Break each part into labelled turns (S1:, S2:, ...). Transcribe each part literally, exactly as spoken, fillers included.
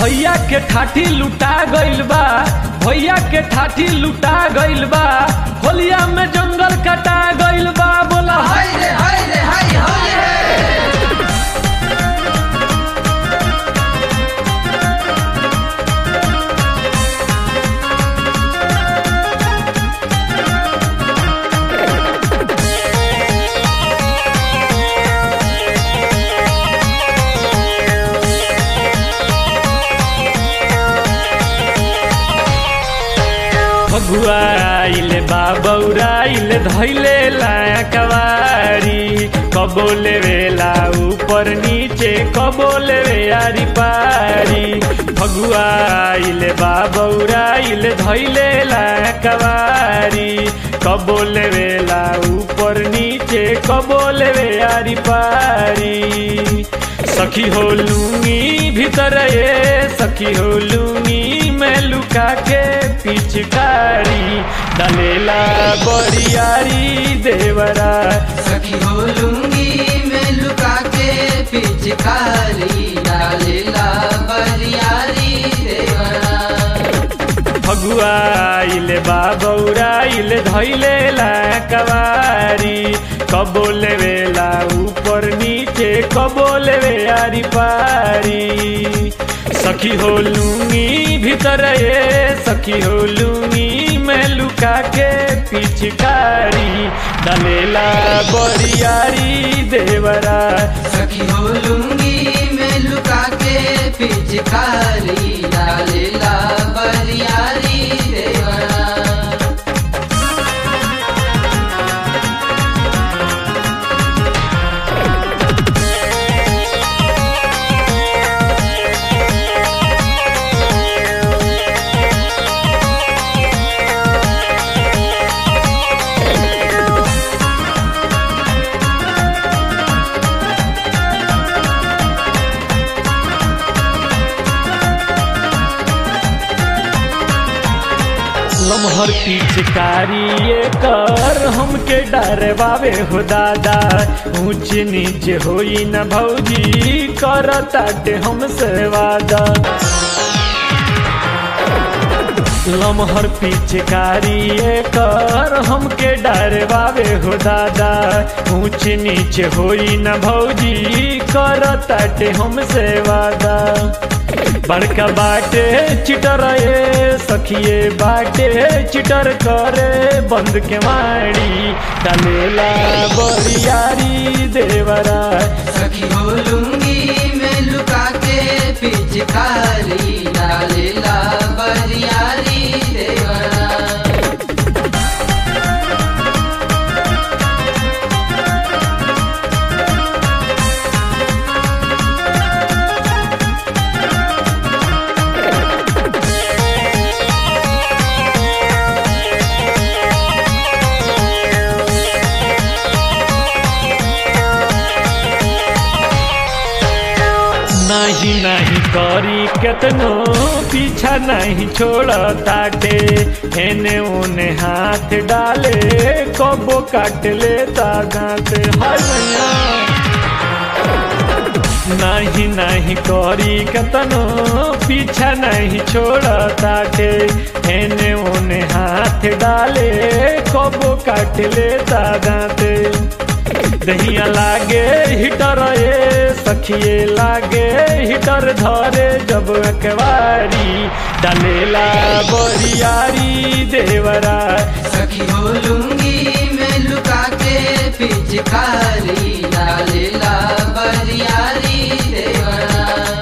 S1: भैया के ठाठी लुटा गइल बा, भैया के ठाठी लुटा गइल बा, होलिया में जंगल कटा गइल बा। बोला
S2: हाय रे हाय रे हाय हाय रे।
S1: फगुआ आइले बाबौराइले धैले लाया कवारी, कबो लेवेला ऊपर नीचे कबो लेवे आरी पारी। फगुआ आइले बाबौराइले धैले लाया कवारी, कबो लेवेला ऊपर नीचे कबो लेवे आरी पारी। सखी हो लूंगी भीतर ये, सखी हो लूंगी मैं लुका के पिचकारी, डालेला बरियारी देवरा।
S2: सखी हो लूंगी मैं लुका के पिचकारी, डालेला बरियारी देवरा।
S1: फगुआ आइले बाबौराइले धैले ला कवारी, कबो लेवेला ऊपर नीचे कबो लेवे आरी पारी। सखी हो लूंगी भीतर ये, सखी हो लूंगी मैं लुका के पिचकारी, डालेला बरियारी देवरा।
S2: सखी हो लूंगी मैं लुका के पिचकारी, डालेला बरियारी देवरा।
S1: लमहर पिचकारी ये कर हमके डरवावे हो दादा, ऊंच नीच होई न भौजी कर ताटे हमसे वादा। लमहर पिचकारी ये कर हमके डरवावे हो दादा, ऊंच नीच होई न भौजी कर ताटे हमसे वादा। बड़का बाटे चिटर ये सखिए बाटे चिटर करे बंद के माड़ी, डालेला बरियारी देवरा।
S2: सखी हो लूंगी मैं लुका के पिचकारी, डालेला बरियारी देवरा।
S1: नहीं नहीं करी केतनो पीछा नहीं छोड़ ताटे, एने ओने हाथ डाले कबो काट ले दाते। नहीं नहीं करी केतनो पीछा नहीं छोड़ ताटे, एने ओने हाथ डाले कबो काट ले दाते। दहिया लागे हिटर ये सखिए लागे हिटर धरे जब अकवारी, डालेला बरियारी देवरा।
S2: सखी हो लूंगी मैं लुका के पिचकारी, डालेला बरियारी देवरा।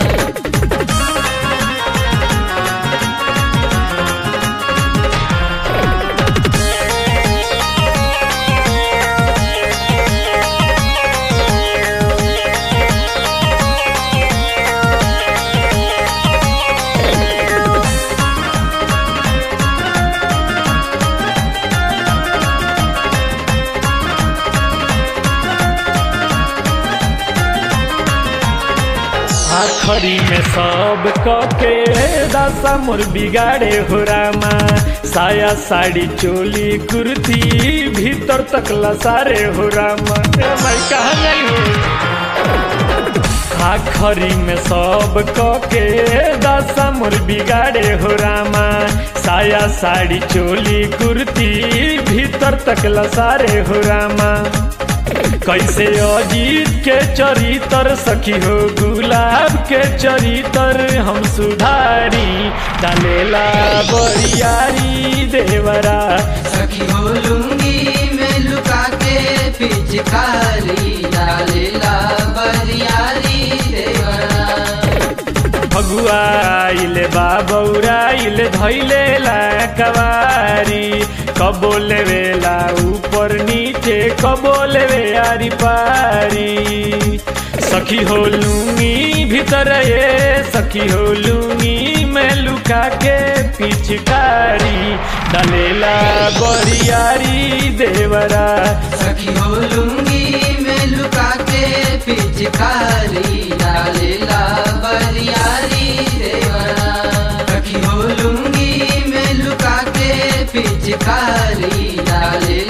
S1: आखरी में सब कके दशा मोर बिगाड़े हो रामा, साया साड़ी चोली कुर्ती भीतर तक लसारे हो रामा। मैं कहा नहीं हो आखरी में सब के दशा मोर बिगाड़े हो रामा। साया साड़ी चोली कुर्ती भीतर तक लसारे हो रामा। कैसे अजीत के चरितर सखी हो गुलाब के चरितर हम सुधारी डालेला बरियारी देवरा।
S2: सखी हो लुंगी में लुका के पिचकारी डालेला बरियारी देवरा।
S1: फगुआ आइले बाबौरा इले धैले ला कवारी। कबो लेवेला ऊपर नीचे कबो लेवे आरी पारी। सखी हो लूंगी भीतर ये सखी हो लूंगी में लुका के पिचकारी डालेला बरियारी देवरा।
S2: सखी हो लुंगी में लुका के पिचकारी डालेला बरियारी देवरा। सखी हो लुंगी में लुका के पिचकारी डालेला